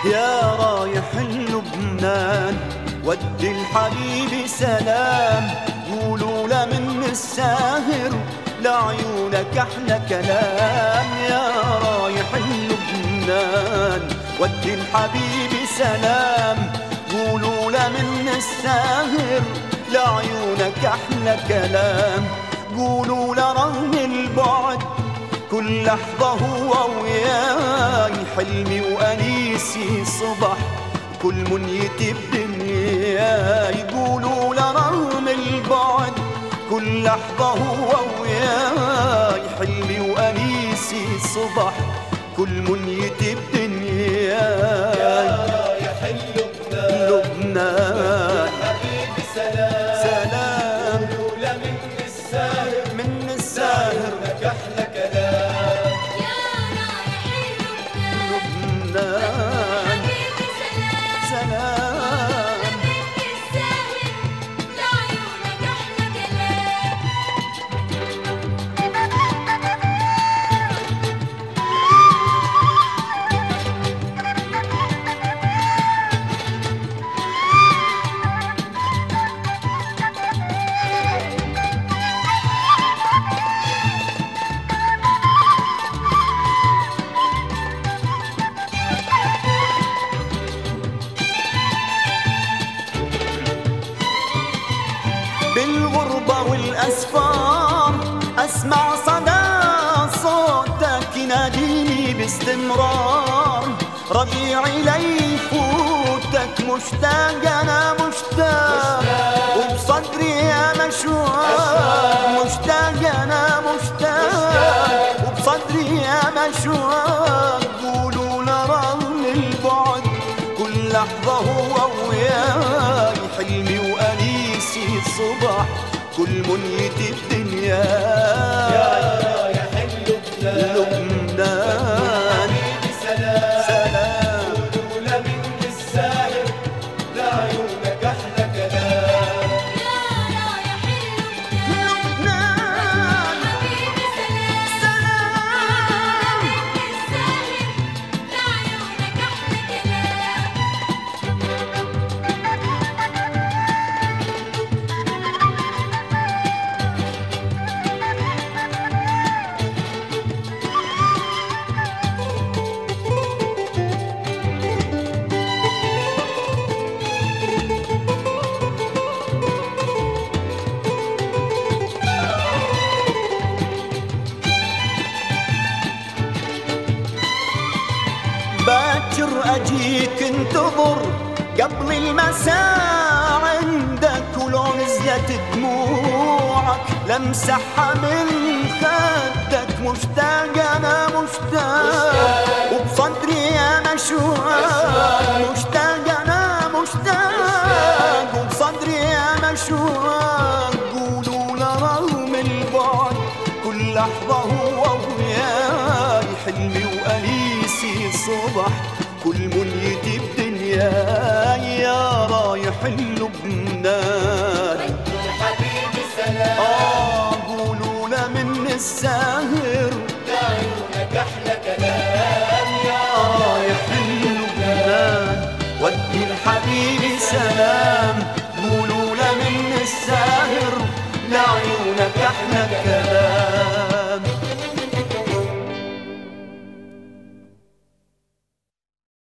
يا رايح لبنان ودي الحبيب سلام، قولوا له من الساهر لعيونك احلى كلام. يا رايح لبنان ودي الحبيب سلام، قولوا له من الساهر لعيونك احلى كلام. قولوا له رغم البعد كل لحظة هو وياي، حلمي وأنيسي صبح كل منيتي بدنياي. قولوا له رغم البعد كل لحظة هو وياي، حلمي وأنيسي صبح كل منيتي بدنياي. يا رايح لبنان حبيبي سلام سلام، قولوا له من الساهر لك احلى كلام. يا رايح لبنان حبيبي سلام سلام. من الساهر لعيونك أحلى كلام. بالغربة والأسفار أسمع صدى صوتك يناديني باستمرار. ربيعي ليفوتك مشتاق أنا مشتاق، وبصدري يا مشواق مشتاق أنا مشتاق، وبصدري يا مشواق. قولوا له رغم البعد كل لحظة هو وياي، حلمي وأنيسي صبح كل منيتي بدنياي. يا رايح لبنان حبيبي سلام سلام، قولوا له من الساهر لعيونك احلى كلام. يا رايح لبنان حبيبي سلام سلام. من الساهر لعيونك أحلى كلام. باكر أجيك انتظر قبل المساء عندك، ولو نزلت دموعك لمسحها من خدك. مشتاق أنا مشتاق، وبصدري يا مشواق مشتاق أنا مشتاق، وبصدري يا مشواق. قولوا له رغم البعد كل لحظة هو وياي، حلمي وأنيسي صبح كل منيتي بدنياي. يا رايح لبنان حبيبي سلام قولوا له من الساهر لعيونك احلى كلام. يا رايح لبنان ودي الحبيب سلام، قولوا له من الساهر لعيونك احلى كلام.